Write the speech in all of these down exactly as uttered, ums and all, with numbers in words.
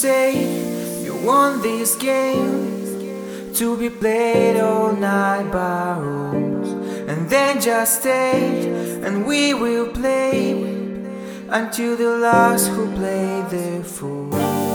say you want this game to be played all night by rules, and then just stay and we will play until the last who play the fool.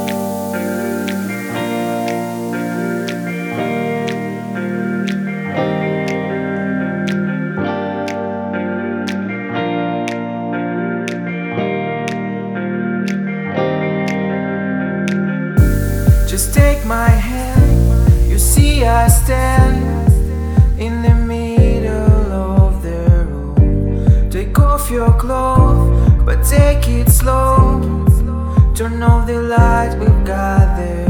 Just take my hand, you see I stand in the middle of the room. Take off your clothes, but take it slow. Turn off the light, we've got the